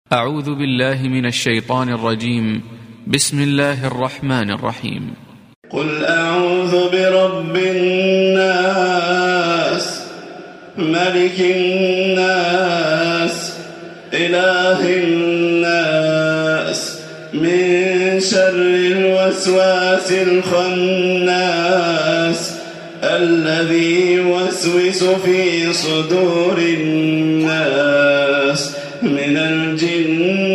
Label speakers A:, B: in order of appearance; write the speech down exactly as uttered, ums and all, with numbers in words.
A: أعوذ بالله من الشيطان الرجيم. بسم الله الرحمن الرحيم.
B: قل أعوذ برب الناس ملك الناس إله الناس من شر الوسواس الخناس الذي يوسوس في صدور الناس من الجن